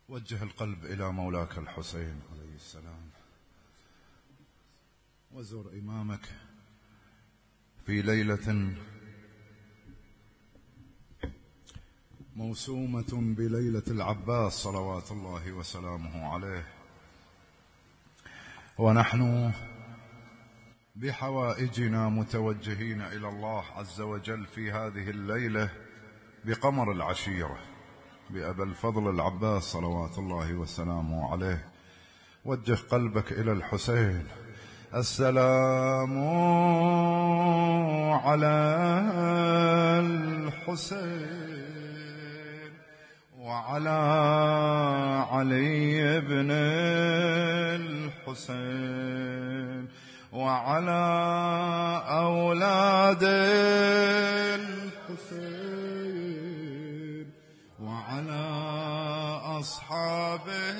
وجه القلب إلى مولاك الحسين عليه السلام، وزر إمامك في ليلة موسومة بليلة العباس صلوات الله وسلامه عليه، ونحن بحوائجنا متوجهين إلى الله عز وجل في هذه الليلة بقمر العشيرة بأبا الفضل العباس صلوات الله وسلامه عليه. وجه قلبك إلى الحسين. السلام على الحسين وعلى علي بن الحسين وعلى أولاد الحسين وعلى أصحابه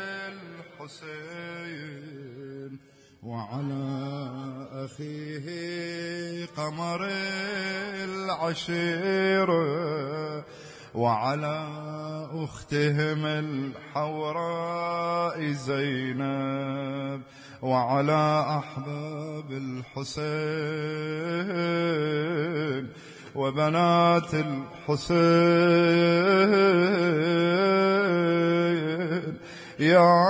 الحسين وعلى أخيه قمر العشيرة وعلى أختهم الحوراء زينب وعلى أحباب الحسين وبنات الحسين. يا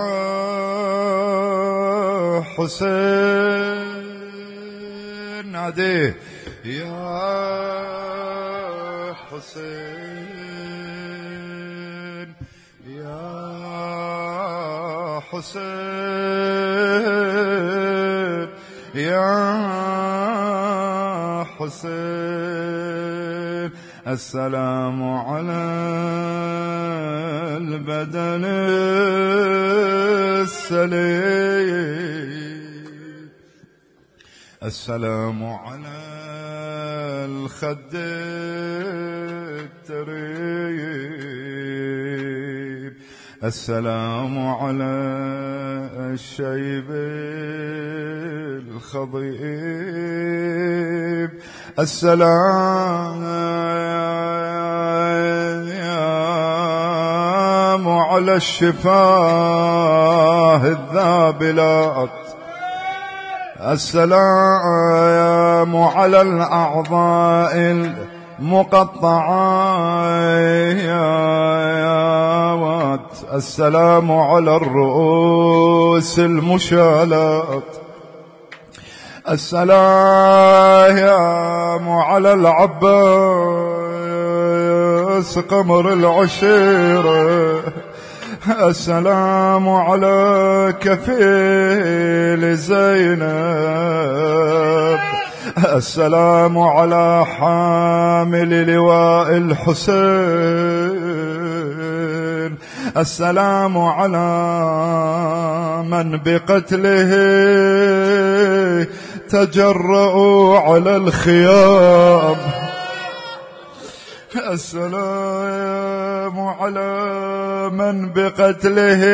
حسين ناديه يا حسين يا حسين يا حسين. السلام على البدن السليم، السلام على الخد التريب، السلام على الشيب الخضيب، السلام على الشفاه الذابلات، السلام على الأعضاء المقطعات، السلام على الرؤوس المشالات، السلام على العباس قمر العشيرة، السلام على كفيل زينب، السلام على حامل لواء الحسين، السلام على من بقتله تجرؤوا على الخيام، السلام على من بقتله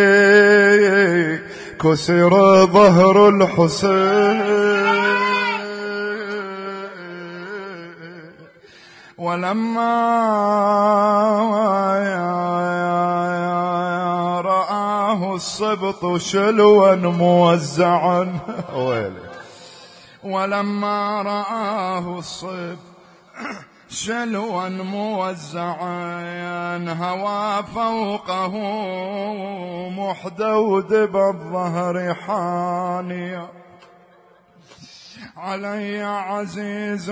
كسر ظهر الحسين. ولما رآه السبط شلوا موزعا، ولما رآه السبط شلوا موزعا هوى فوقه محدود بالظهر حانيا، علي عزيز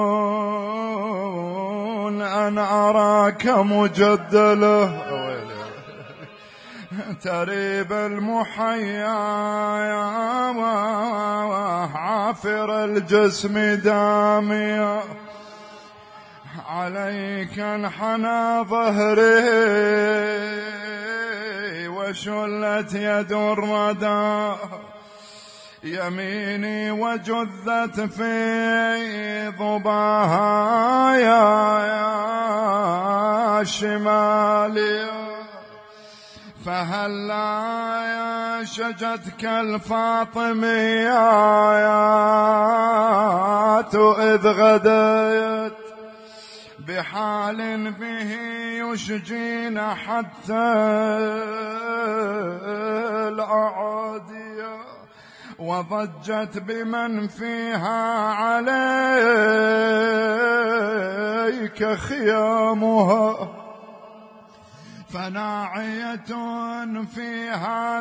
أن أراك مجدله تريب المحيا عافر الجسم داميا، عليك انحنى ظهري وشلت يد الردى، يميني وجذت في ضباها يا شمالي، فهلا شجتك الفاطميات إذ غديت بحال به يشجين حتى الأعادية، وضجت بمن فيها عليك خيامها، فناعية فيها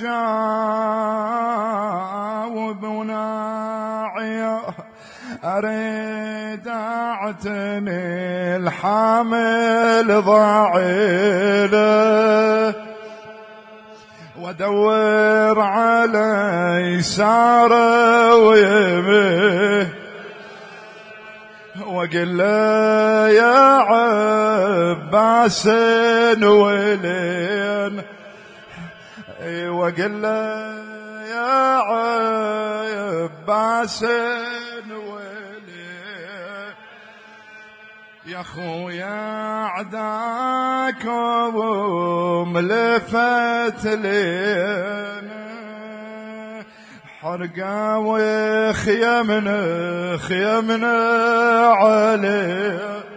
تجاوب ناعية، أريد أعتني الحامل ضعيله، ودور على يساره ويمه، وقل له يا عباس ويلين، وقل له يا عباس ويلين، يا خويا عداك وملفت لين، حرقة وخيمنا عليه،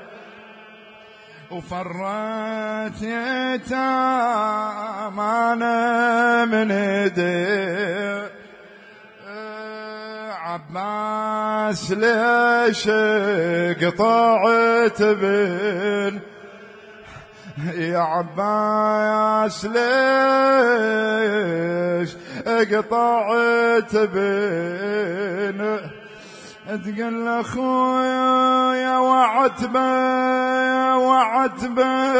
وفرت يتامانا من ايديه، عباس ليش قطعت بين، يا عباس ليش قطعت بين، تقول اخويا يا وعتبه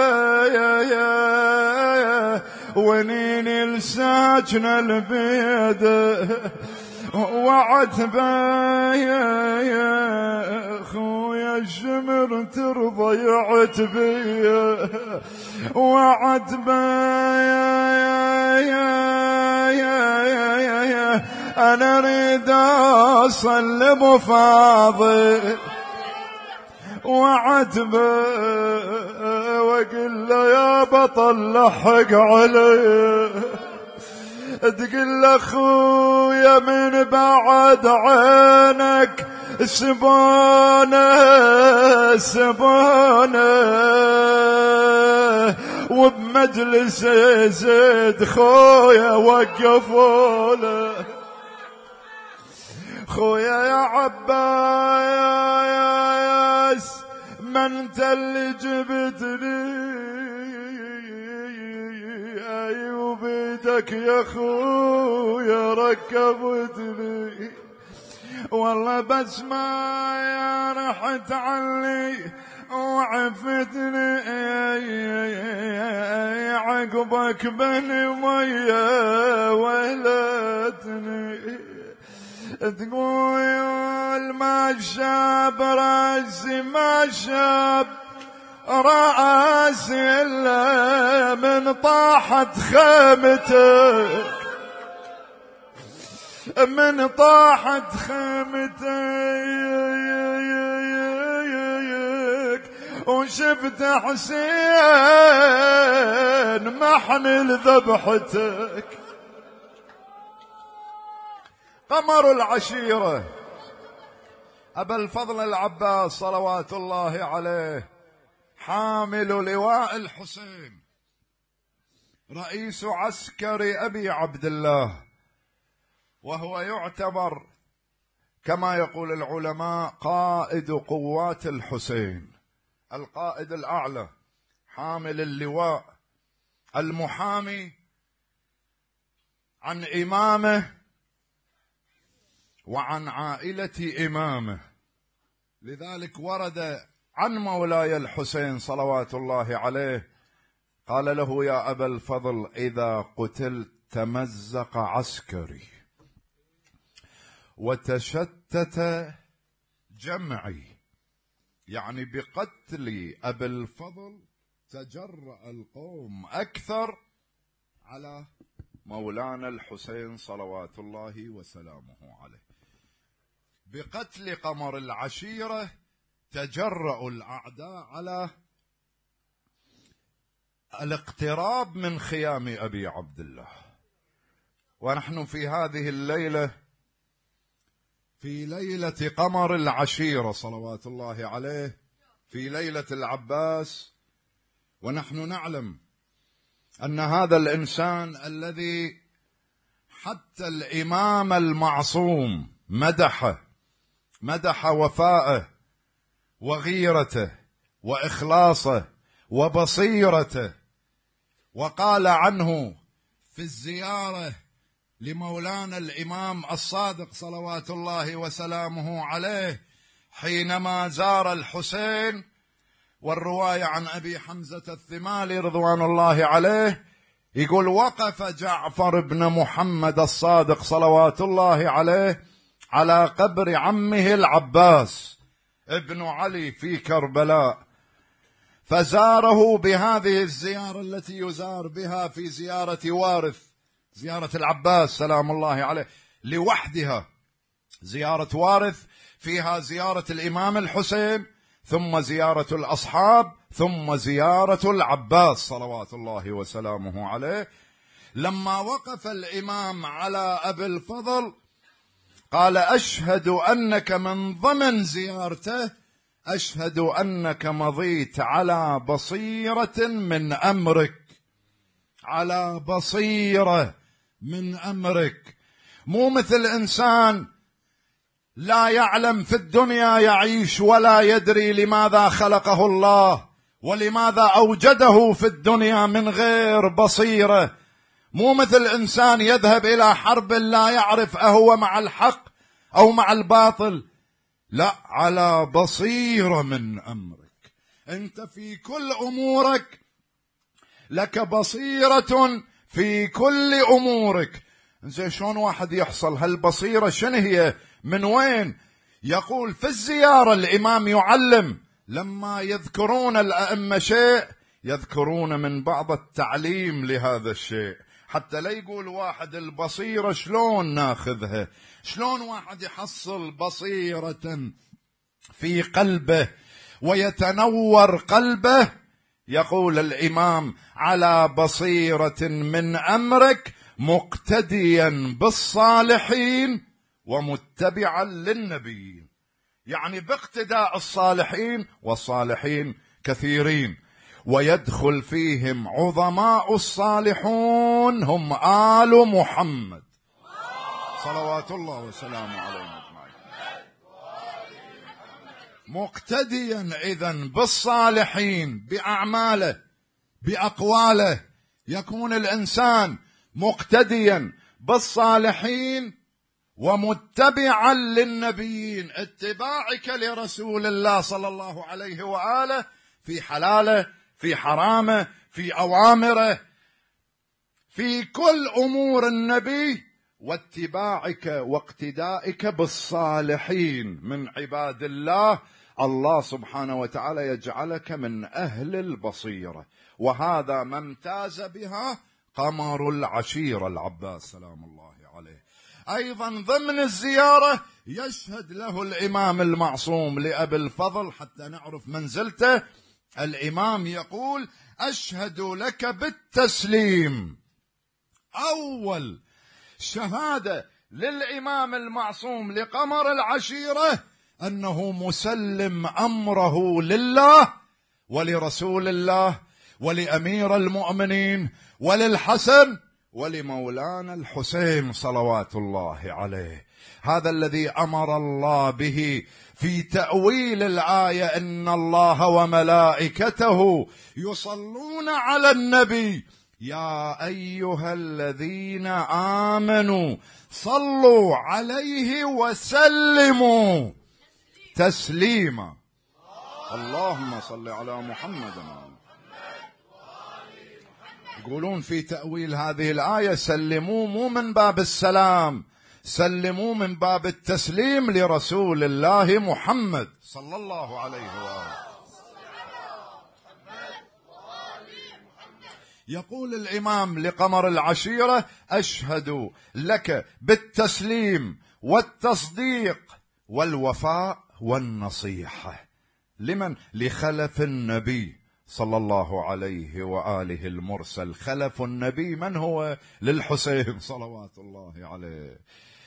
يا ونيني الساكن البيد، وعتبه يا خويا الشمر ترضى يعتبي، وعتبه يا أنا أريد أصل لأبو فاضل، وعتبه وقل له يا بطل لحق علي، تقول له أخويا من بعد عينك سبونه وبمجلس زيد خويا وقفوا له، خويا يا عباس ما انت اللي جبتني، وبيدك يا خويا ركبتني، والله بس ما يا رحت عني وعفتني، عقبك بني مية ولتني، تقول ما شاب راسي ما شاب راسي إلا من طاحت خيمتك، من طاحت خيمتك، وشفت حسين محن ذبحتك. قمر العشيرة أبا الفضل العباس صلوات الله عليه، حامل لواء الحسين، رئيس عسكر أبي عبد الله، وهو يعتبر كما يقول العلماء قائد قوات الحسين، القائد الأعلى، حامل اللواء، المحامي عن إمامه وعن عائلة إمامه. لذلك ورد عن مولاي الحسين صلوات الله عليه قال له يا أبا الفضل إذا قتلت تمزق عسكري وتشتت جمعي، يعني بقتل أبي الفضل تجرأ القوم أكثر على مولانا الحسين صلوات الله وسلامه عليه. بقتل قمر العشيرة تجرأ الأعداء على الاقتراب من خيام أبي عبد الله. ونحن في هذه الليلة، في ليلة قمر العشيرة صلوات الله عليه، في ليلة العباس، ونحن نعلم أن هذا الإنسان الذي حتى الإمام المعصوم مدح وفاءه وغيرته وإخلاصه وبصيرته، وقال عنه في الزيارة لمولانا الإمام الصادق صلوات الله وسلامه عليه حينما زار الحسين، والرواية عن أبي حمزة الثمالي رضوان الله عليه يقول: وقف جعفر بن محمد الصادق صلوات الله عليه على قبر عمه العباس ابن علي في كربلاء، فزاره بهذه الزيارة التي يزار بها في زيارة وارث، زيارة العباس سلام الله عليه لوحدها، زيارة وارث فيها زيارة الإمام الحسين، ثم زيارة الأصحاب، ثم زيارة العباس صلوات الله وسلامه عليه. لما وقف الإمام على أبي الفضل قال: أشهد أنك من ضمن زيارته أشهد أنك مضيت على بصيرة من أمرك، على بصيرة من أمرك، مو مثل إنسان لا يعلم في الدنيا يعيش ولا يدري لماذا خلقه الله ولماذا أوجده في الدنيا من غير بصيرة، مو مثل إنسان يذهب إلى حرب لا يعرف أهو مع الحق أو مع الباطل، لا، على بصيرة من أمرك. أنت في كل أمورك لك بصيرة، في كل أمورك. زين شلون واحد يحصل هالبصيرة؟ شنو هي؟ من وين؟ يقول في الزيارة الإمام يعلم، لما يذكرون الأئمة شيء يذكرون من بعض التعليم لهذا الشيء، حتى لا يقول واحد البصيرة شلون ناخذها، شلون واحد يحصل بصيرة في قلبه ويتنور قلبه. يقول الإمام: على بصيرة من أمرك مقتديا بالصالحين ومتبعا للنبيين، يعني باقتداء الصالحين، والصالحين كثيرين، ويدخل فيهم عظماء الصالحون هم آل محمد صلوات الله وسلامه عليهم أجمعين. مقتديا إذن بالصالحين بأعماله بأقواله، يكون الإنسان مقتديا بالصالحين ومتبعا للنبيين، اتباعك لرسول الله صلى الله عليه وآله في حلاله في حرامه في أوامره في كل أمور النبي، واتباعك واقتدائك بالصالحين من عباد الله. الله سبحانه وتعالى يجعلك من أهل البصيرة، وهذا ما امتاز بها قمر العشيرة العباس سلام الله عليه. أيضا ضمن الزيارة يشهد له الإمام المعصوم لأبي الفضل حتى نعرف منزلته. الإمام يقول: أشهد لك بالتسليم. أول شهادة للإمام المعصوم لقمر العشيرة أنه مسلم أمره لله ولرسول الله ولأمير المؤمنين وللحسن ولمولانا الحسين صلوات الله عليه. هذا الذي أمر الله به في تأويل الآية: إن الله وملائكته يصلون على النبي يا أيها الذين آمنوا صلوا عليه وسلموا تسليما. اللهم صل على محمد. يقولون في تأويل هذه الآية: سلموا مو من باب السلام، سلموا من باب التسليم لرسول الله محمد صلى الله عليه وآله. يقول الإمام لقمر العشيرة: أشهد لك بالتسليم والتصديق والوفاء والنصيحة. لمن؟ لخلف النبي صلى الله عليه وآله المرسل. خلف النبي من هو؟ للحسين صلوات الله عليه.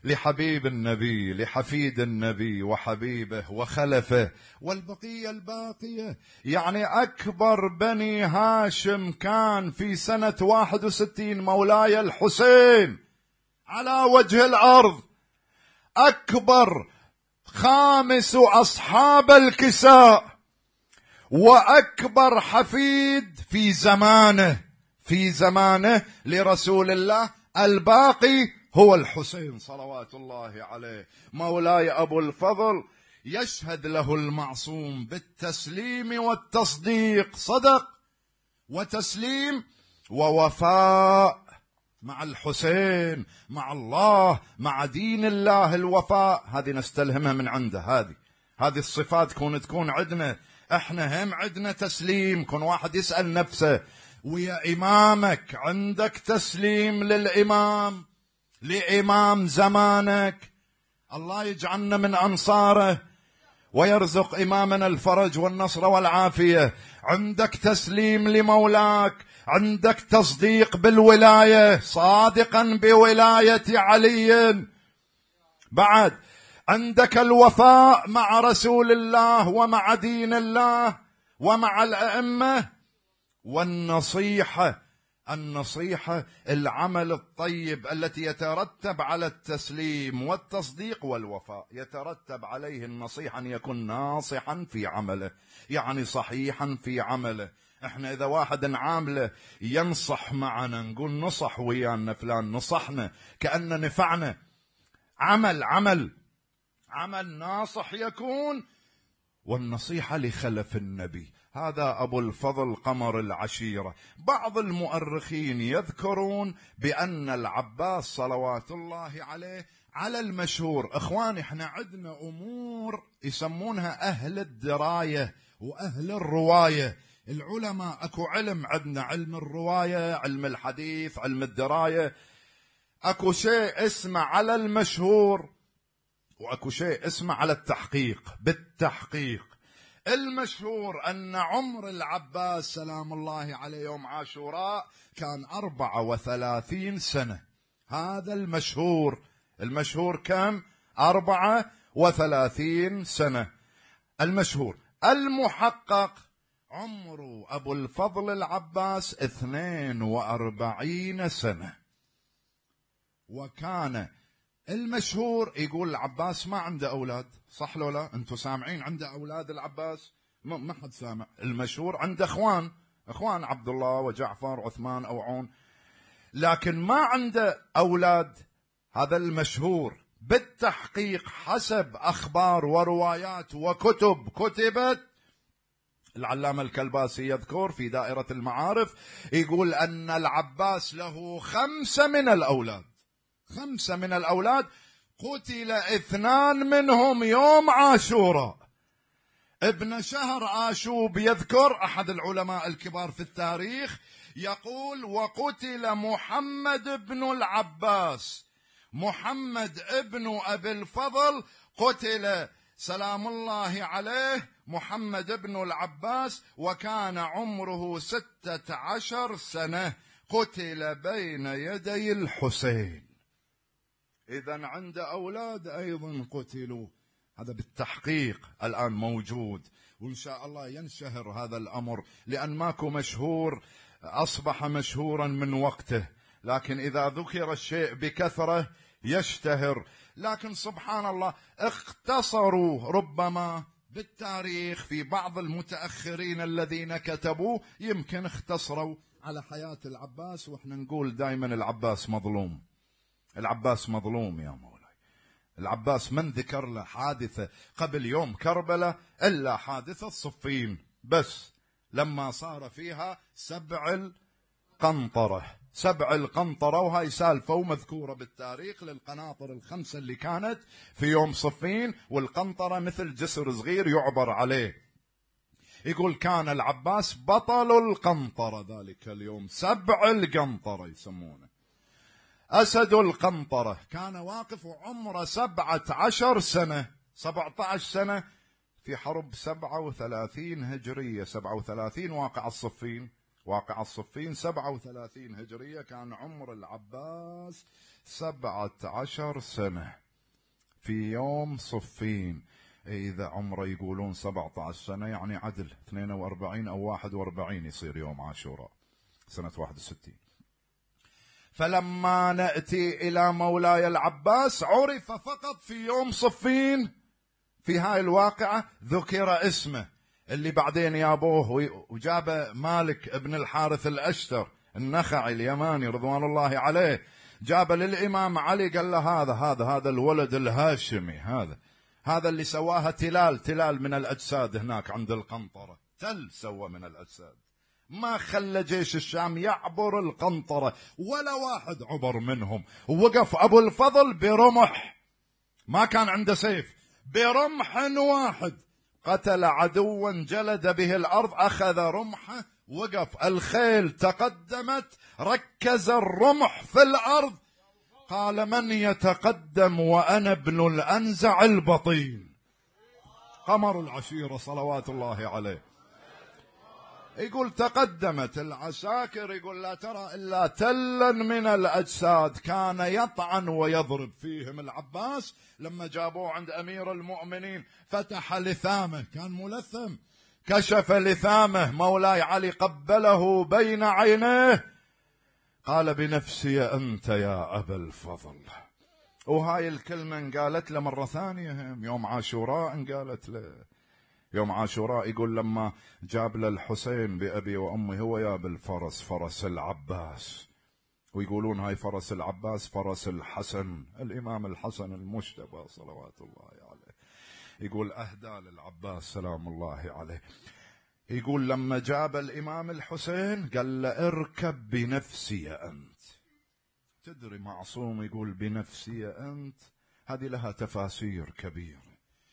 لحبيب النبي، لحفيد النبي وحبيبه وخلفه والبقية الباقية. يعني أكبر بني هاشم كان في سنة 61 مولاي الحسين على وجه الأرض، أكبر خامس أصحاب الكساء وأكبر حفيد في زمانه لرسول الله، الباقي هو الحسين صلوات الله عليه. مولاي أبو الفضل يشهد له المعصوم بالتسليم والتصديق، صدق وتسليم ووفاء مع الحسين، مع الله، مع دين الله. الوفاء هذه نستلهمها من عنده، هذه الصفات تكون عندنا احنا. هم عندنا تسليم، كون واحد يسأل نفسه ويا إمامك عندك تسليم للإمام، لإمام زمانك، الله يجعلنا من أنصاره ويرزق إمامنا الفرج والنصر والعافية. عندك تسليم لمولاك، عندك تصديق بالولاية، صادقا بولاية علي. بعد عندك الوفاء مع رسول الله ومع دين الله ومع الأئمة، والنصيحة، العمل الطيب التي يترتب على التسليم والتصديق والوفاء، يترتب عليه النصيحة، أن يكون ناصحا في عمله، يعني صحيحا في عمله. احنا إذا واحد نعامله ينصح معنا، نقول نصح ويانا فلان، نصحنا كأن نفعنا. عمل ناصح يكون، والنصيحة لخلف النبي. هذا أبو الفضل قمر العشيرة. بعض المؤرخين يذكرون بأن العباس صلوات الله عليه على المشهور. إخواني احنا عندنا أمور يسمونها أهل الدراية وأهل الرواية. العلماء أكو علم عندنا، علم الرواية، علم الحديث، علم الدراية. أكو شيء اسمه على المشهور وأكو شيء اسمه على التحقيق. بالتحقيق المشهور أن عمر العباس سلام الله عليه يوم عاشوراء كان 34 سنة. هذا المشهور كم؟ 34 سنة المشهور. المحقق عمر أبو الفضل العباس 42 سنة. وكان المشهور يقول العباس ما عنده أولاد، صح لو لا؟ أنتم سامعين عنده أولاد العباس؟ ما حد سامع. المشهور عنده أخوان عبد الله وجعفر وعثمان أو عون، لكن ما عنده أولاد. هذا المشهور. بالتحقيق حسب أخبار وروايات وكتب كتبت، العلامة الكلباسي يذكر في دائرة المعارف، يقول أن العباس له 5 من الأولاد، قتل 2 منهم يوم عاشوراء. ابن شهر آشوب يذكر، أحد العلماء الكبار في التاريخ، يقول وقتل محمد بن العباس، محمد ابن أبي الفضل قتل سلام الله عليه، محمد بن العباس، وكان عمره 16 سنة، قتل بين يدي الحسين. إذن عند أولاد أيضا قتلوا. هذا بالتحقيق الآن موجود، وإن شاء الله ينشهر هذا الأمر، لأن ماكو مشهور أصبح مشهورا من وقته، لكن إذا ذكر الشيء بكثرة يشتهر. لكن سبحان الله اختصروا ربما بالتاريخ، في بعض المتأخرين الذين كتبوا يمكن اختصروا على حياة العباس. وإحنا نقول دائما العباس مظلوم، العباس مظلوم يا مولاي. العباس من ذكر له حادثة قبل يوم كربلاء إلا حادثة صفين بس، لما صار فيها 7 القنطرة، وهاي سالفة ومذكورة بالتاريخ للقناطر ال5 اللي كانت في يوم صفين، والقنطرة مثل جسر صغير يعبر عليه. يقول كان العباس بطل القنطرة ذلك اليوم، 7 القنطرة يسمونه، أسد القنطرة. كان واقف عمره 17 سنة، 17 سنة في حرب 37 هجرية، 37 واقع الصفين، واقعة صفين 37 هجرية، كان عمر العباس 17 سنة في يوم صفين. إذا عمره يقولون 17 سنة يعني عدل 42 أو 41 يصير يوم عاشوراء سنة 61. فلما نأتي إلى مولاي العباس عرف فقط في يوم صفين في هاي الواقعة ذكر اسمه، اللي بعدين يابوه وجاب مالك ابن الحارث الأشتر النخعي اليماني رضوان الله عليه، جاب للإمام علي قال له هذا الولد الهاشمي، هذا اللي سواها تلال من الأجساد هناك عند القنطرة، تل سوى من الأجساد، ما خلى جيش الشام يعبر القنطرة ولا واحد عبر منهم. ووقف أبو الفضل برمح، ما كان عنده سيف، برمح واحد قتل عدوا جلد به الأرض، أخذ رمحه وقف، الخيل تقدمت ركز الرمح في الأرض، قال من يتقدم وأنا ابن الأنزع البطين. قمر العشيرة صلوات الله عليه. يقول تقدمت العساكر، يقول لا ترى إلا تلا من الأجساد، كان يطعن ويضرب فيهم. العباس لما جابوه عند أمير المؤمنين فتح لثامه، كان ملثم، كشف لثامه، مولاي علي قبله بين عينيه، قال بنفسي أنت يا أبا الفضل. وهاي الكلمة انقالت له مرة ثانية يوم عاشوراء، انقالت له يوم عاشوراء. يقول لما جاب للحسين بأبي وأمي هو يا بالفرس، فرس العباس، ويقولون هاي فرس العباس فرس الحسن، الإمام الحسن المجتبى صلوات الله عليه. يقول أهدى للعباس سلام الله عليه. يقول لما جاب الإمام الحسين قال له اركب بنفسي أنت. تدري معصوم يقول بنفسي أنت، هذه لها تفاسير كبيرة.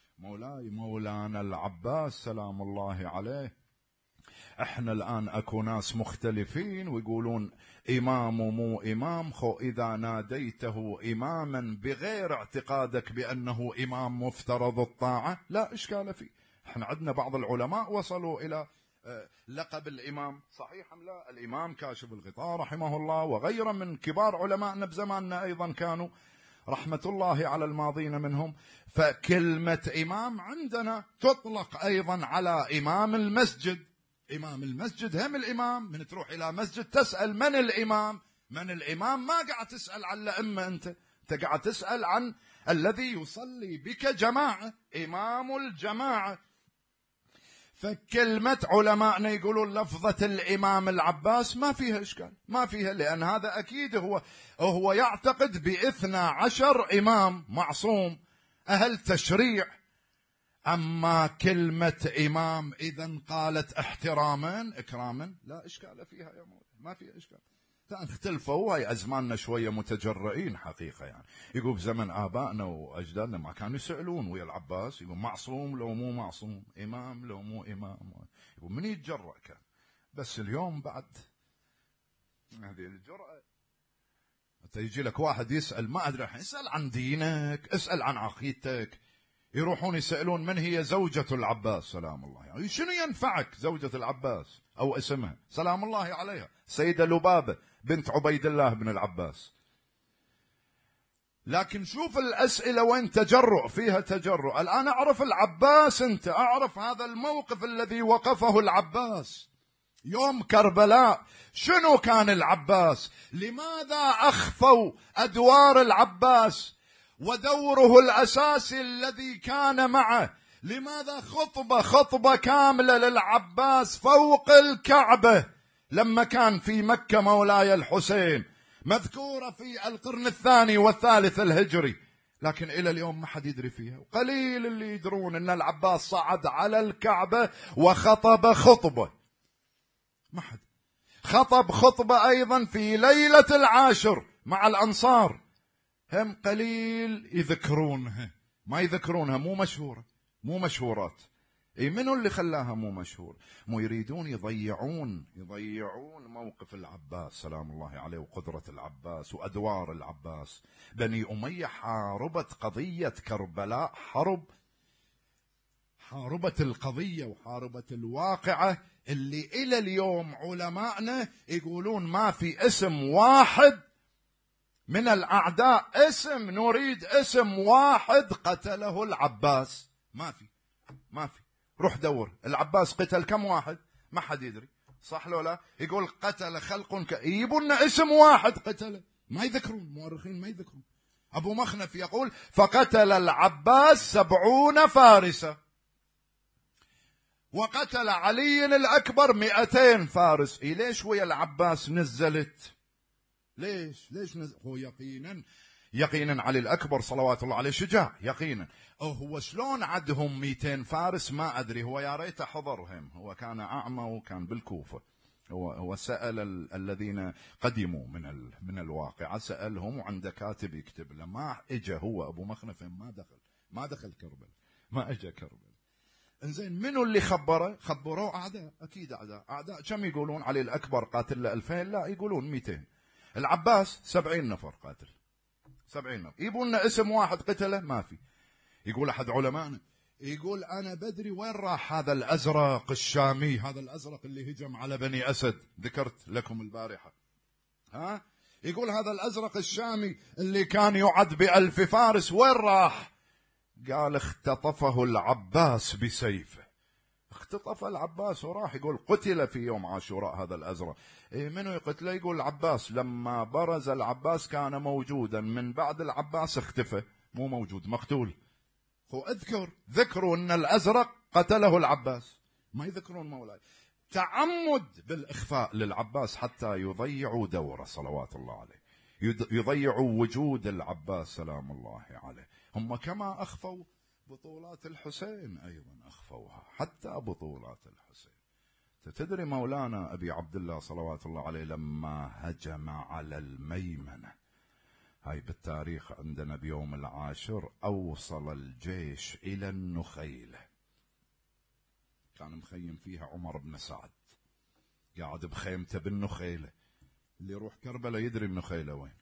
مولانا العباس سلام الله عليه، احنا الآن اكو ناس مختلفين ويقولون إمام ومو إمام، خو إذا ناديته إماما بغير اعتقادك بأنه إمام مفترض الطاعة لا إشكال فيه. احنا عندنا بعض العلماء وصلوا إلى لقب الإمام، صحيح أم لا؟ الإمام كاشف الغطاء رحمه الله وغيره من كبار علمائنا بزماننا أيضا كانوا رحمة الله على الماضين منهم. فكلمة إمام عندنا تطلق أيضا على إمام المسجد. إمام المسجد هم الإمام، من تروح إلى مسجد تسأل من الإمام، من الإمام، ما قاعد تسأل عن الأئمة، أنت قاعد تسأل عن الذي يصلي بك جماعة، إمام الجماعة. فكلمة علماءنا يقولون لفظة الإمام العباس ما فيها إشكال، ما فيها، لأن هذا أكيد هو يعتقد ب12 إمام معصوم أهل تشريع. أما كلمة إمام إذا قالت احتراما إكراما لا إشكال فيها يا مولاي، ما فيها إشكال. اختلفوا، هاي أزماننا شوية متجرئين حقيقة، يعني يقول بزمن آبائنا وأجدادنا ما كانوا يسألون ويا العباس، يقول معصوم لو مو معصوم، إمام لو مو إمام، يقول من يتجرأ كان. بس اليوم بعد هذه الجرأة، يجي لك واحد يسأل ما أدري، اسأل عن دينك، اسأل عن عقيدتك، يروحون يسألون من هي زوجة العباس سلام الله عليه، يعني شنو ينفعك زوجة العباس أو اسمها سلام الله عليها، سيدة لبابة بنت عبيد الله بن العباس. لكن شوف الأسئلة وين تجرؤ فيها، تجرؤ. الآن أعرف العباس، أنت أعرف هذا الموقف الذي وقفه العباس يوم كربلاء. شنو كان العباس؟ لماذا أخفوا أدوار العباس ودوره الأساسي الذي كان معه؟ لماذا خطبة كاملة للعباس فوق الكعبة لما كان في مكة مولاي الحسين، مذكورة في القرن الثاني والثالث الهجري، لكن إلى اليوم ما حد يدري فيها، وقليل اللي يدرون أن العباس صعد على الكعبة وخطب خطبة. ما حد خطب خطبة أيضا في ليلة العاشر مع الأنصار، هم قليل يذكرونها، ما يذكرونها، مو مشهورة، مو مشهورات. منو اللي خلاها مو مشهور؟ مو يريدون يضيعون موقف العباس سلام الله عليه وقدرة العباس وأدوار العباس. بني أمية حاربت قضية كربلاء حاربت القضية وحاربت الواقعة اللي إلى اليوم علماءنا يقولون ما في اسم واحد من الأعداء، اسم نريد اسم واحد قتله العباس. ما في. روح دور العباس قتل كم واحد، ما حد يدري، صح لو لا؟ يقول قتل خلق يجيبون اسم واحد قتله، ما يذكرون، مؤرخين ما يذكرون. أبو مخنف يقول فقتل العباس 70 فارسا، وقتل علي الأكبر 200 فارس. ليش ويا العباس نزلت؟ ليش هو يقينا علي الأكبر صلوات الله عليه شجاع يقينا. هو شلون عدهم 200 فارس ما أدري، هو يا ريت حضرهم، هو كان أعمى وكان بالكوفة. هو سأل الذين قدموا من الواقعة، سألهم وعنده كاتب يكتب له. ما اجى هو أبو مخنف، ما دخل كربلاء، ما اجى كربلاء. انزين منو اللي خبروه أعداء، أكيد أعداء. كم يقولون علي الأكبر قاتل له 2000؟ لا، يقولون 200. العباس 70 نفر قاتل، 70 نفر. يبون اسم واحد قتله، ما في. يقول أحد علمائنا، يقول أنا بدري وين راح هذا الأزرق الشامي، هذا الأزرق اللي هجم على بني أسد، ذكرت لكم البارحة. يقول هذا الأزرق الشامي اللي كان يعد ب1000 فارس وين راح؟ قال اختطفه العباس بسيفه. اختطف العباس وراح. يقول قتل في يوم عاشوراء هذا الأزرق. منو يقتله؟ يقول العباس. لما برز العباس كان موجودا، من بعد العباس اختفى، مو موجود، مقتول. ذكروا أن الأزرق قتله العباس، ما يذكرون مولاي. تعمد بالإخفاء للعباس حتى يضيعوا دوره صلوات الله عليه، يضيعوا وجود العباس سلام الله عليه. هم كما أخفوا بطولات الحسين أيضا أخفوها، حتى بطولات الحسين. تدري مولانا أبي عبد الله صلوات الله عليه لما هجم على الميمنة، هاي بالتاريخ عندنا بيوم 10، أوصل الجيش إلى النخيلة، كان مخيم فيها عمر بن سعد، قاعد بخيمته بالنخيلة. اللي يروح كربلاء يدري النخيلة وين،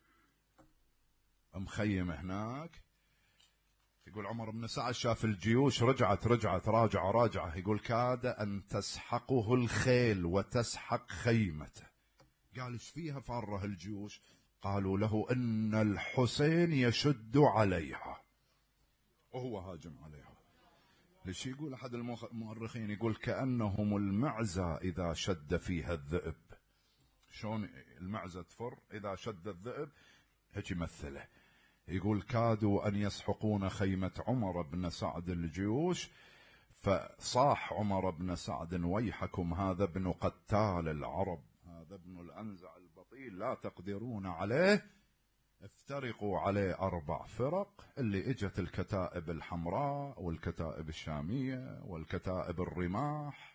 مخيم هناك. يقول عمر بن سعد شاف الجيوش رجعت راجعة، يقول كاد أن تسحقه الخيل وتسحق خيمته. قال ايش فيها فاره الجيوش؟ قالوا له إن الحسين يشد عليها وهو هاجم عليها. ليش؟ يقول أحد المؤرخين، يقول كأنهم المعزة إذا شد فيها الذئب. شلون المعزة تفر إذا شد الذئب؟ هيك يمثله. يقول كادوا أن يسحقون خيمة عمر بن سعد الجيوش، فصاح عمر بن سعد ويحكم، هذا ابن قتال العرب، هذا ابن الأنزع البطيل، لا تقدرون عليه، افترقوا عليه 4 فرق. اللي اجت الكتائب الحمراء والكتائب الشامية والكتائب الرماح،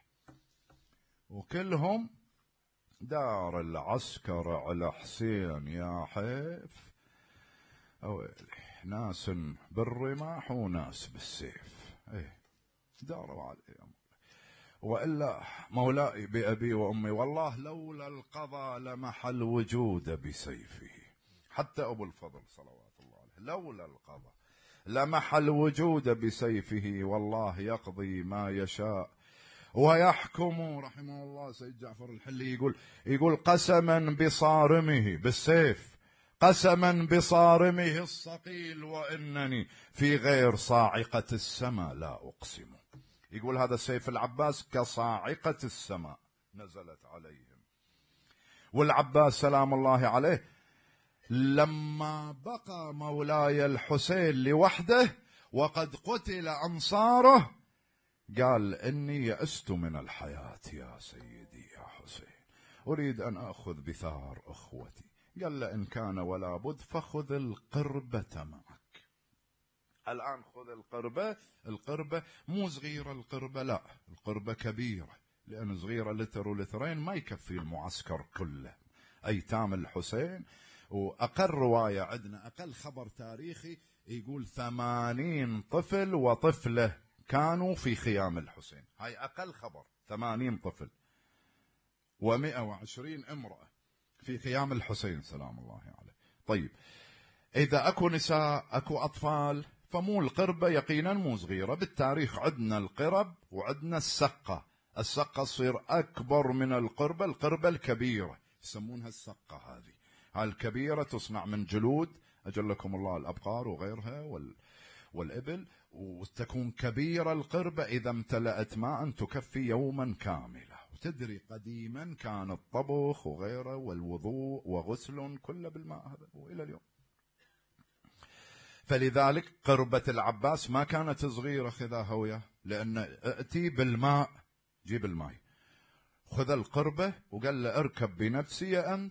وكلهم دار العسكر على حسين يا حيف، ناس بالرماح وناس بالسيف، داروا عليه. وإلا مولاي بأبي وأمي والله لولا القضاء لمحل وجود بسيفه. حتى أبو الفضل صلوات الله عليه، لولا القضاء لمحل وجود بسيفه، والله يقضي ما يشاء ويحكم. رحمه الله سيد جعفر الحلي يقول قسما بصارمه، بالسيف، قسما بصارمه الصقيل، وإنني في غير صاعقة السماء لا أقسم. يقول هذا سيف العباس كصاعقة السماء نزلت عليهم. والعباس سلام الله عليه لما بقى مولاي الحسين لوحده وقد قتل أنصاره، قال إني يأست من الحياة يا سيدي يا حسين، أريد أن أخذ بثار أخوتي. قال له إن كان ولا بد فخذ القربة معك. الآن خذ القربة مو صغيرة القربة، لا القربة كبيرة، لأن صغيرة لتر ولترين ما يكفي المعسكر كله. أيتام الحسين، وأقل رواية عندنا، أقل خبر تاريخي يقول 80 طفل وطفلة كانوا في خيام الحسين. هاي أقل خبر، 80 طفل و120 امرأة في خيام الحسين سلام الله عليه. طيب إذا أكو نساء أكو أطفال فمو القربة يقينا مو صغيرة. بالتاريخ عندنا القرب وعندنا السقة. السقة تصير أكبر من القربة، القربة الكبيرة يسمونها السقة. هذه الكبيرة تصنع من جلود أجلكم الله الأبقار وغيرها والإبل، وتكون كبيرة القربة إذا امتلأت ماء تكفي يوما كاملا. وتدري قديما كان الطبخ وغيره والوضوء وغسل كله بالماء هذا وإلى اليوم. فلذلك قربة العباس ما كانت صغيرة خذاها وياه، لأن ائتي بالماء، جيب الماء، خذ القربة وقال له اركب بنفسي أنت.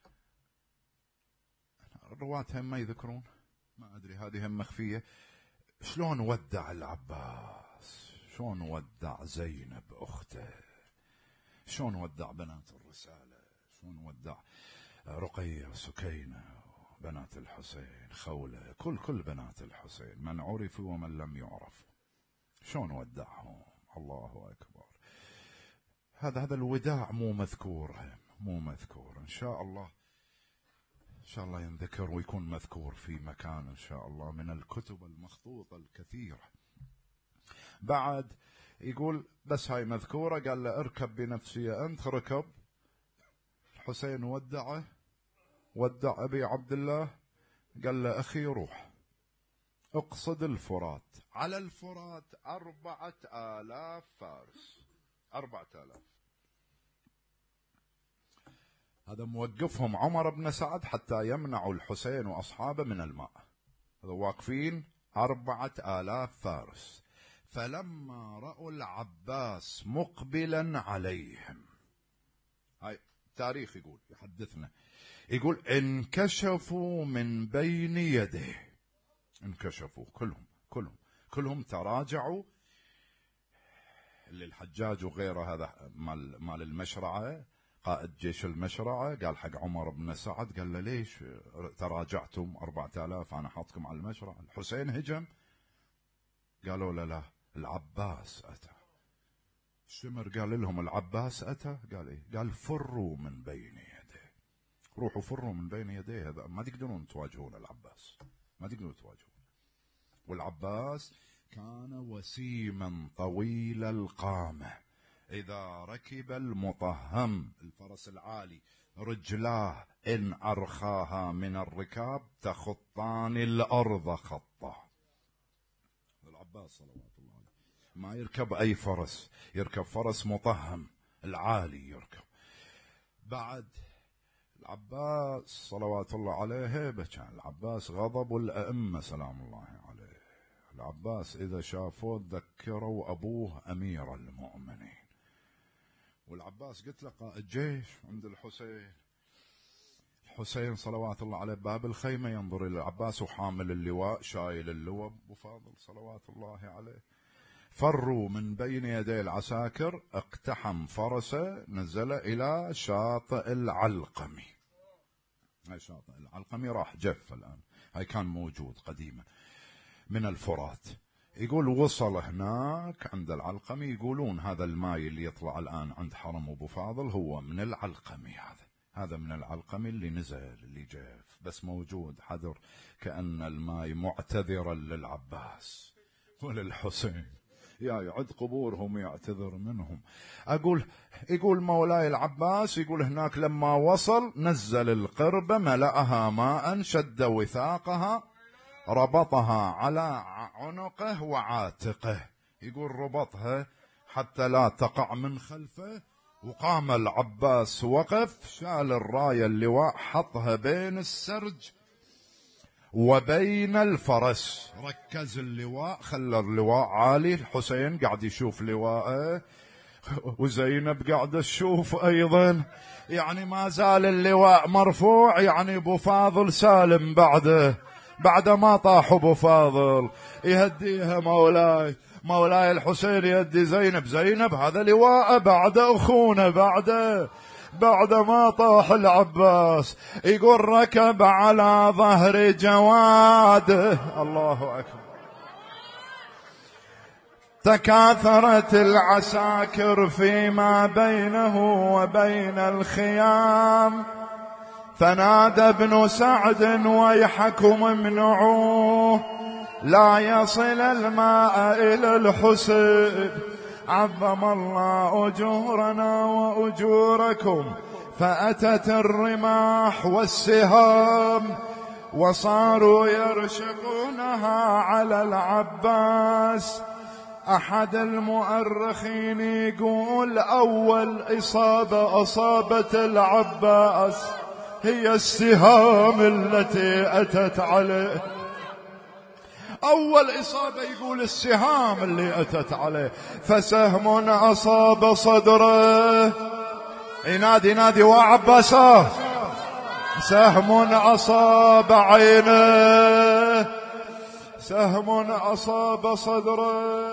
الرواة هم ما يذكرون، ما أدري هذه هم مخفية. شلون ودع العباس، شلون ودع زينب أخته، شلون ودع بنات الرسالة، شلون ودع رقية وسكينة بنات الحسين، خولة، كل بنات الحسين، من عرفوا ومن لم يعرفوا، شلون ودعهم. الله أكبر. هذا الوداع مو مذكور، مو مذكور. إن شاء الله ينذكر ويكون مذكور في مكان إن شاء الله من الكتب المخطوطة الكثيرة. بعد يقول بس هاي مذكورة، قال له اركب بنفسي أنت. ركب الحسين ودع أبي عبد الله، قال له أخي روح اقصد الفرات. على الفرات 4000 فارس، 4000. هذا موقفهم عمر بن سعد حتى يمنعوا الحسين وأصحابه من الماء. هذا واقفين 4000 فارس. فلما رأوا العباس مقبلا عليهم، هاي تاريخ يقول يحدثنا، يقول انكشفوا من بين يديه، انكشفوا كلهم تراجعوا. اللي الحجاج وغيره هذا مال المشرعة، قائد جيش المشرعة، قال حق عمر بن سعد، قال له ليش تراجعتم 4000؟ أنا حاطكم على المشرعة. الحسين هجم، قالوا لا العباس أتى. الشمر قال لهم العباس أتى، قال إيه؟ قال فروا من بين يديه، روحوا فروا من بين يديه. هذا ما تقدرون تواجهون العباس، ما تقدرون تواجهون. والعباس كان وسيما طويل القامة، إذا ركب المطهم الفرس العالي رجلاه إن أرخاها من الركاب تخطان الأرض خطة. العباس صلوات الله عليه ما يركب أي فرس، يركب فرس مطهم العالي يركب. بعد العباس صلوات الله عليه بكى. العباس غضب الأئمة سلام الله عليه. العباس إذا شافوه ذكروا أبوه أمير المؤمنين. والعباس قلت له قائد جيش عند الحسين صلوات الله عليه باب الخيمة ينظر إلى العباس وحامل اللواء، شايل اللواء أبو فاضل صلوات الله عليه. فروا من بين يدي العساكر، اقتحم فرسه، نزل إلى شاطئ العلقمي. هاي شاطئ العلقمي راح جف الآن، هاي كان موجود قديما من الفرات. يقول وصل هناك عند العلقمي، يقولون هذا الماء اللي يطلع الآن عند حرم أبو فاضل هو من العلقمي. هذا من العلقمي اللي نزل اللي جاف، بس موجود حذر، كأن الماء معتذرا للعباس وللحسين، يعد قبورهم يعتذر منهم. يقول مولاي العباس، يقول هناك لما وصل نزل القربة، ملأها ماء، شد وثاقها، ربطها على عنقه وعاتقه. يقول ربطها حتى لا تقع من خلفه. وقام العباس وقف، شال الراية اللواء، حطها بين السرج وبين الفرس، ركز اللواء، خلى اللواء عالي. الحسين قاعد يشوف لواءه، وزينب قاعدة تشوف أيضا، يعني ما زال اللواء مرفوع. يعني أبو فاضل سالم بعد ما طاح أبو فاضل يهديها مولاي الحسين يهدي زينب هذا لواء بعد أخونا بعد ما طاح العباس. يقول ركب على ظهر جواده، الله أكبر. تكاثرت العساكر فيما بينه وبين الخيام، فنادى ابن سعد ويحكم امنعوه، لا يصل الماء إلى الحسين. عظم الله أجورنا وأجوركم. فأتت الرماح والسهام وصاروا يرشقونها على العباس. أحد المؤرخين يقول أول إصابة أصابت العباس هي السهام التي أتت عليه. أول إصابة يقول السهام اللي أتت عليه. فسهم أصاب صدره. ينادي نادي وعباسه. سهم أصاب عينه. سهم أصاب صدره.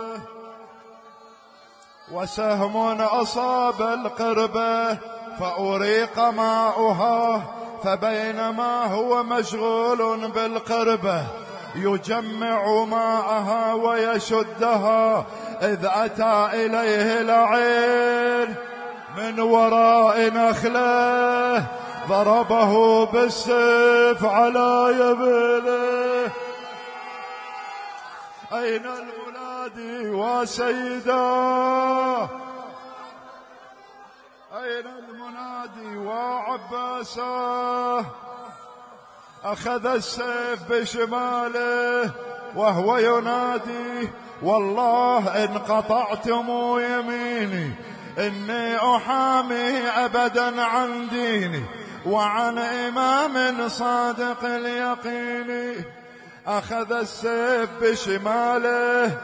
وسهم أصاب القربة فأريق ماؤها. فبينما هو مشغول بالقربة يجمع ماءها ويشدها إذ أتى إليه العين من وراء نخله ضربه بالسيف على يمينه. أين المنادي وسيدا؟ أين المنادي وعباسه؟ أخذ السيف بشماله وهو ينادي والله إن قطعتم يميني إني أحامي أبدا عن ديني وعن إمام صادق اليقين. أخذ السيف بشماله.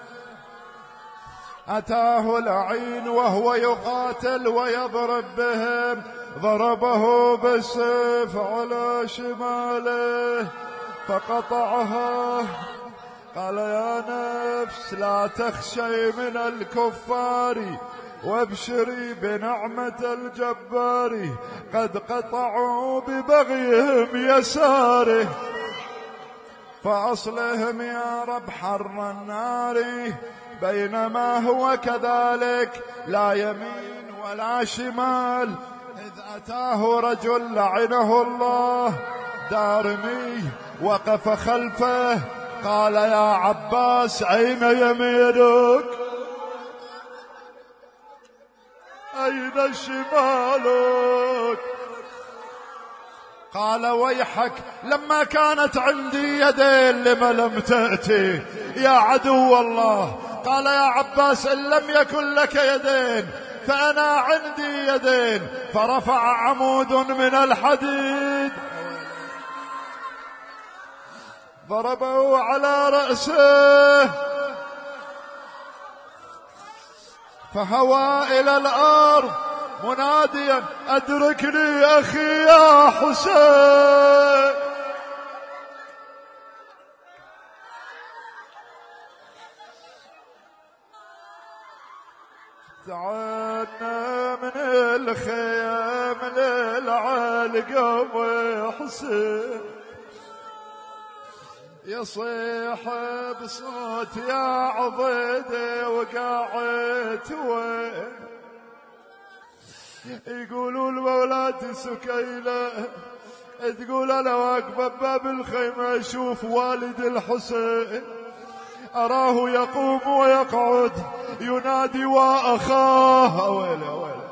أتاه العين وهو يقاتل ويضرب بهم. ضربه بالسيف على شماله فقطعها. قال يا نفس لا تخشي من الكفار وابشري بنعمة الجبار قد قطعوا ببغيهم يساره. فأصلهم يا رب حر النار. بينما هو كذلك لا يمين ولا شمال إذ أتاه رجل لعنه الله دارمي وقف خلفه. قال يا عباس أين يمينك؟ أين شمالك؟ قال ويحك لما كانت عندي يدين لما لم تأتي يا عدو الله. قال يا عباس إن لم يكن لك يدين فأنا عندي يدين. فرفع عمود من الحديد ضربه على رأسه فهوى إلى الأرض مناديا أدركني أخي يا حسين. تعالنا من الخيام للعلقم حسين يصيح بصوت يا عضيدي وقاعد وين. يقولوا المولاتي سكينة تقول أنا واقفة بباب الخيمة أشوف والد الحسين أراه يقوم ويقعد ينادي وأخاه. ويلي ويلي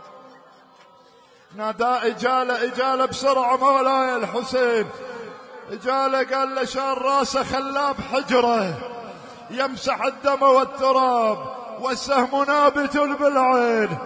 نادى إجالة بسرعة مولاي الحسين. إجالة قال له شال راسه خلاه بحجره يمسح الدم والتراب والسهم نابت بالعين.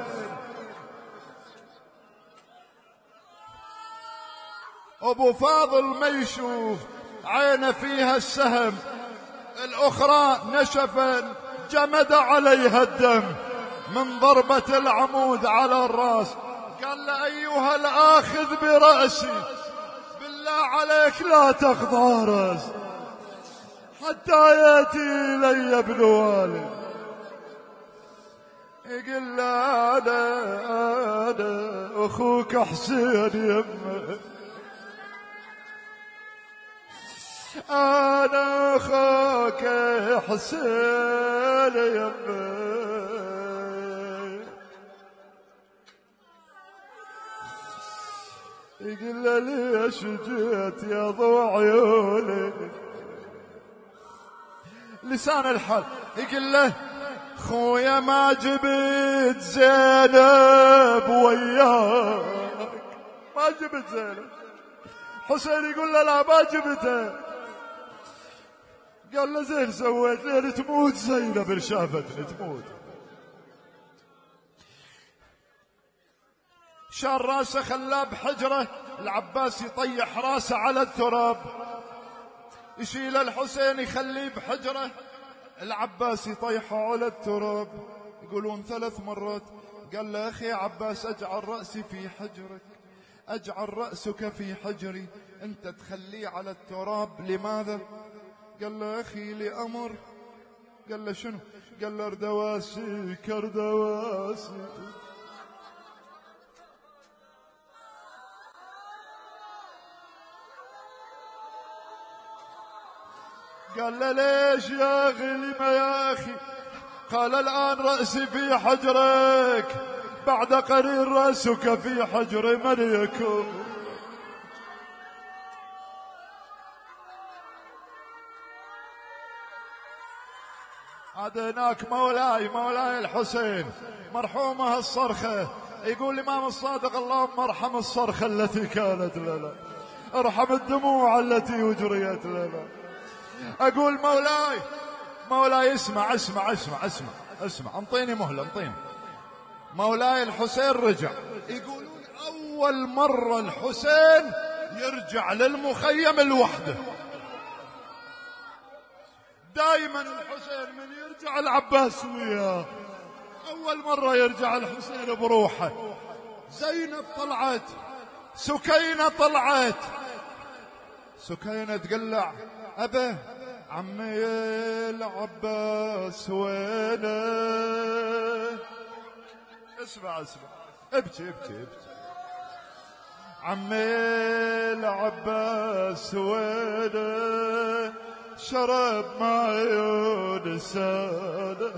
أبو فاضل ما يشوف عينه فيها السهم الأخرى نشفا جمد عليها الدم من ضربة العمود على الرأس. قال له أيها الآخذ برأسي بالله عليك لا تقطع رأس حتى يأتي إلي ابن والد. يقول له أنا أخوك حسين يمه أنا أخوك حسين يمه. يقول له ليش جيت يا ضوء عيوني لسان الحال يقول له خويا ما جبت زينب وياك، ما جبت زينب. حسين يقول له لا ما جبتها. قال له زين سويت لين تموت زينب شافتني تموت. شال راسه خلاه بحجره، العباس يطيح راسه على التراب، يشيل الحسين يخليه بحجره، العباس يطيحه على التراب. يقولون 3 مرات. قال له أخي عباس أجعل رأسي في حجرك، أجعل رأسك في حجري، أنت تخليه على التراب لماذا؟ قال له أخي لأمر. قال له شنو؟ قال له أردواسي كردواسي. قال له ليش يا غلمة يا أخي؟ قال الآن رأسي في حجرك، بعد قليل رأسك في حجر من يكون. عاد هناك مولاي الحسين مرحومة الصرخة. يقول الإمام الصادق اللهم ارحم الصرخة التي كانت لنا، ارحم الدموع التي أجريت لنا. أقول مولاي اسمع اسمع اسمع اسمع اسمع، انطيني مهلة انطيني. مولاي الحسين رجع. يقولون أول مرة الحسين يرجع للمخيم لوحده. دائما الحسين من يرجع العباس وياه، أول مرة يرجع الحسين بروحه. زينب طلعت، سكينة طلعت. سكينة تقلع أبا عمي العباس وينه؟ اسمع ابكي ابكي ابكي. عمي العباس وينه؟ شرب معيون ساده.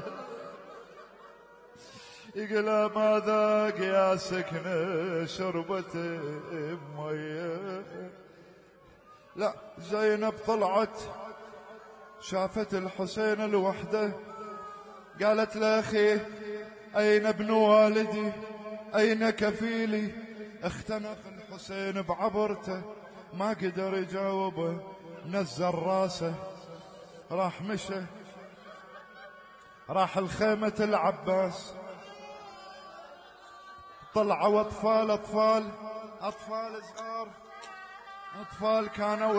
يقول ما ذاق يا سكنة شربة مية. لا زينب طلعت شافت الحسين لوحده، قالت له أخي أين ابن والدي؟ أين كفيلي؟ اختنق الحسين بعبرته، ما قدر يجاوبه، نزل راسه راح مشى، راح الخيمة العباس. طلعوا أطفال صغار، أطفال كانوا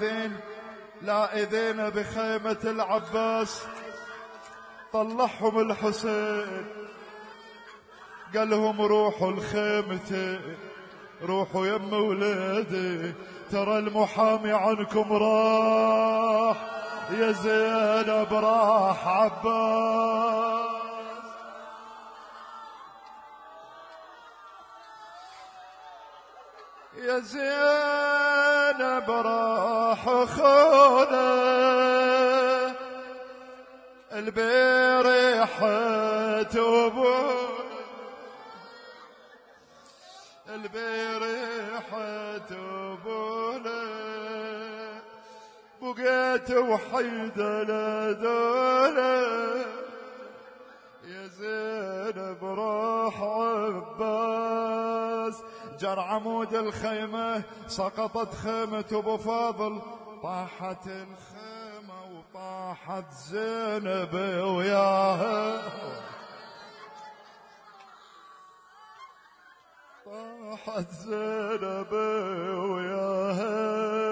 لاذين بخيمة العباس. طلعهم الحسين قال لهم روحوا الخيمة، روحوا يم ولادي، ترى المحامي عنكم راح، يا زينب راح عباس. يا زينب راح خونا البريحة وبونا، البريحة وبونا، بقيت وحيدة لدونا. يا زينب راح عباس. جر عمود الخيمة سقطت خيمة أبو فاضل، طاحت الخيمة وطاحت زينب وياها، طاحت زينب وياها.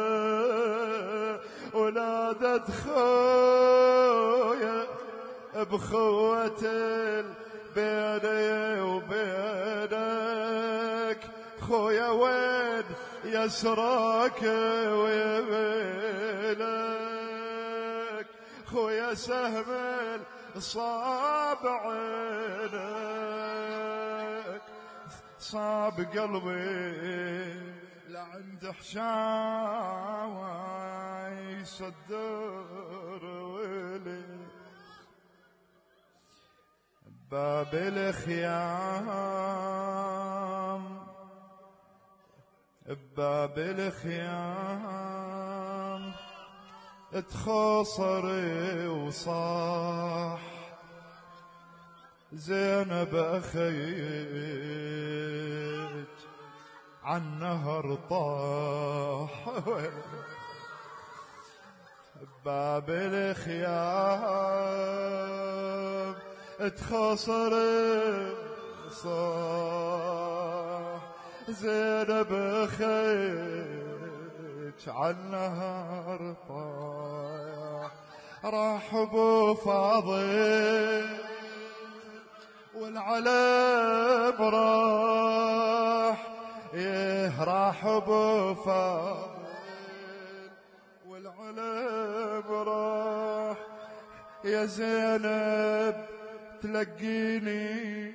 ونادت خويا بخوة بيني وبينك، خويا وين يسراك ويمينك، خويا سهم صاب عينك، صاب قلبي لعند حشاوي صدر ويلي. باب الخيام، باب الخيام، اتخاصر وصاح زينب أخيك عن نهر طاح باب الخيام اتخاصر صاح زينب أخيك عن نهر طاح راح ابو فاضل والعلم راح راح ابو فاضل والعلم راح يا زينب تلقيني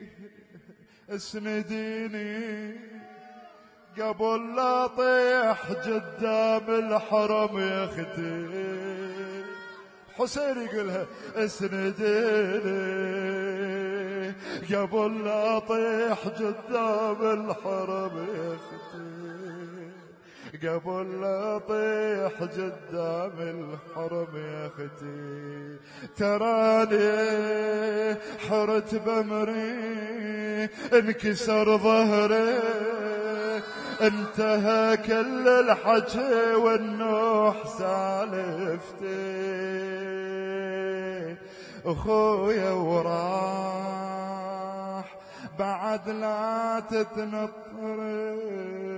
اسنديني قبل لا طيح قدام الحرم يا اختي حسين يقولها اسنديني قبل لا طيح قدام الحرم يا اختي قبل لا طيح قدام الحرم يا اختي تراني حرت بمري انكسر ظهري انتهى كل الحكي والنوح سالفتي اخويا وراح بعد لا تتنطرب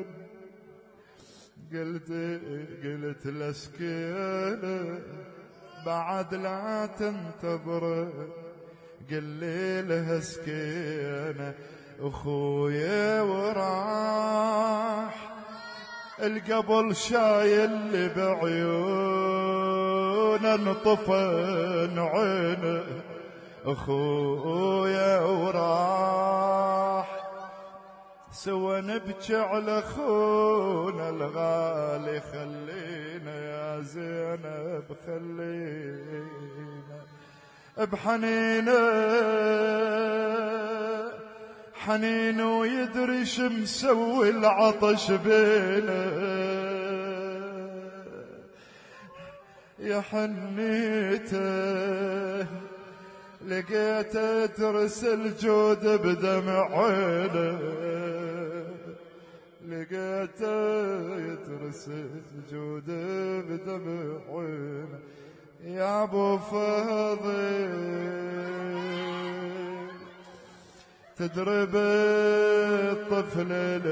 قلت لسكينة بعد لا تنتظر قل لي لها سكينة اخويا وراح القبل شايل لي بعيونه انطفن عينه اخويا وراح سوى نبكي على خونا الغالي خلينا يا زينب خلينا بحنينه حنين ويدري شمسوي العطش بينا يا حنيته لقيته ترسل جود بدمع عينه لقيته يترسل جود بدمع عينه يا ابو فاضل تدرب الطفل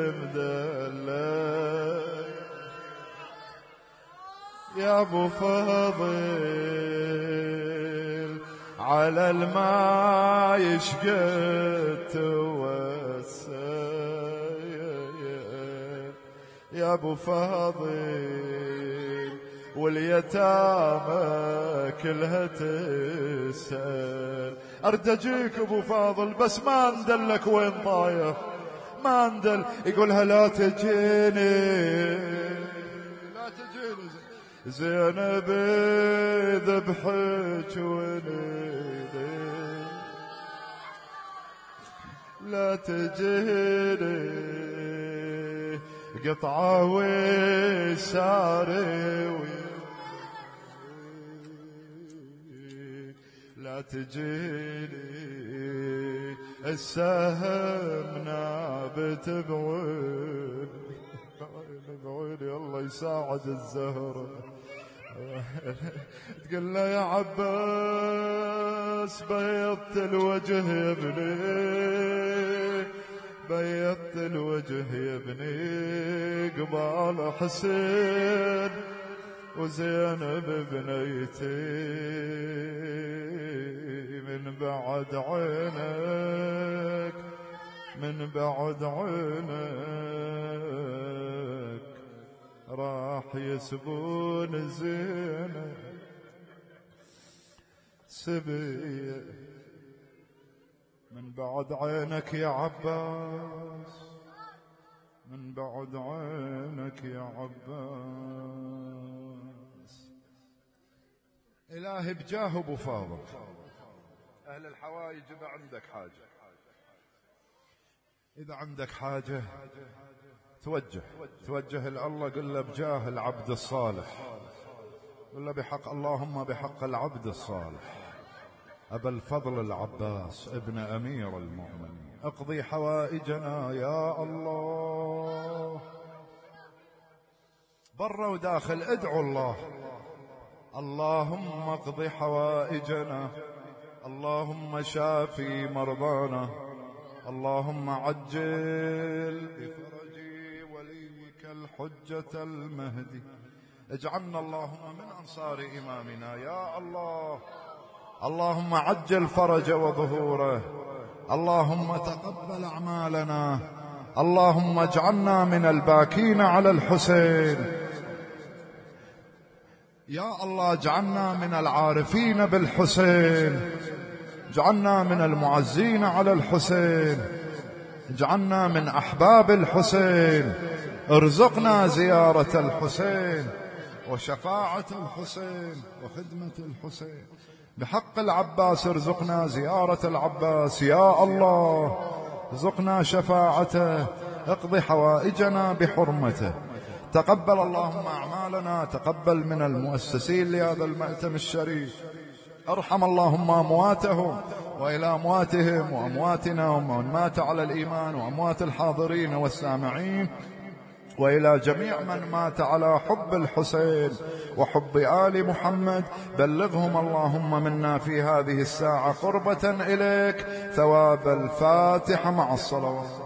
المدلل يا ابو فاضل على الماء يشقد توسل يا ابو فاضل واليتامى كلها تسأل ارد اجيك ابو فاضل بس ما اندلك وين طايح ما اندل يقولها لا تجيني لا تجيني زينب ذبحك ونيدي لا تجيني قطعة وساري لا تجيني السهم نابت بعيني الله يساعد الزهرة تقول له يا عباس بيضت الوجه يا ابني بيضت الوجه يا ابني قبال حسين وزينب بنيتي من بعد عينك من بعد عينك راح يسبون زينب سبيه من بعد عينك يا عباس من بعد عينك يا عباس إلهي بجاه أبو فاضل أهل الحوايج إذا عندك حاجة إذا عندك حاجة توجه إلى الله قل له بجاه العبد الصالح ولا بحق اللهم بحق العبد الصالح أبا الفضل العباس ابن أمير المؤمنين اقضي حوائجنا يا الله. برا وداخل ادعوا الله. اللهم اقض حوائجنا، اللهم شافي مرضانا، اللهم عجل بفرج وليك الحجة المهدي. اجعلنا اللهم من أنصار إمامنا يا الله. اللهم عجل فرج وظهوره، اللهم تقبل أعمالنا، اللهم اجعلنا من الباكين على الحسين يا الله. اجعلنا من العارفين بالحسين، اجعلنا من المعزين على الحسين، اجعلنا من أحباب الحسين. ارزقنا زيارة الحسين وشفاعة الحسين وخدمة الحسين. بحق العباس ارزقنا زيارة العباس يا الله، ارزقنا شفاعته، اقضي حوائجنا بحرمته. تقبل اللهم أعمالنا، تقبل من المؤسسين لهذا المأتم الشريف. ارحم اللهم أمواتهم وإلى أمواتهم وأمواتنا ومن مات على الإيمان وأموات الحاضرين والسامعين، وإلى جميع من مات على حب الحسين وحب آل محمد. بلغهم اللهم منا في هذه الساعة قربة إليك ثواب الفاتحة مع الصلوات.